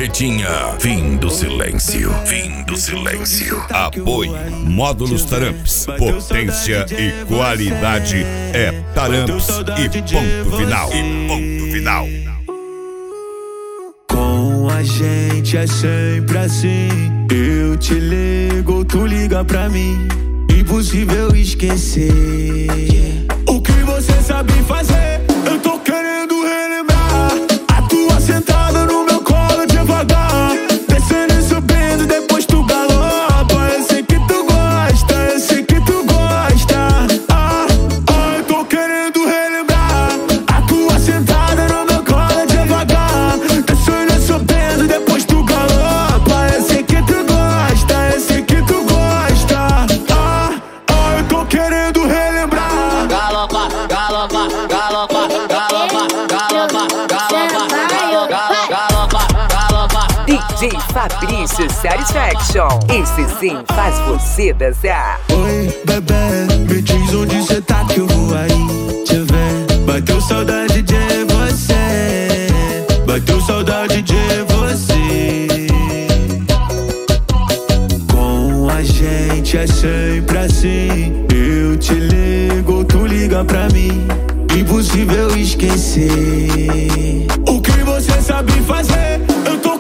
Pretinha, fim do silêncio. Fim do silêncio. Apoio Módulos Taramps. Potência e qualidade é Taramps e ponto final. E ponto final. Com a gente é sempre assim. Eu te ligo, tu liga pra mim. Impossível esquecer o que você sabe fazer. Eu tô querendo relembrar a tua sentada no meu colo devagar, descendo e subindo, depois tu galopa. Eu sei que tu gosta, eu sei que tu gosta. Eu tô querendo relembrar a tua sentada no meu colo devagar, descendo e subindo, depois tu galopa. Eu sei que tu gosta, eu sei que tu gosta. Eu tô querendo relembrar. Galopa, galopa, galopa, galopa, galopa, galopa, galopa, galopa. DJ Fabrício Satisfaction. Esse sim faz você dançar. Oi, bebê, me diz onde cê tá que eu vou aí te ver. Bateu saudade de você, bateu saudade de você. Com a gente é sempre assim. Eu te ligo, tu liga pra mim. Impossível esquecer o que você sabe fazer. Eu tô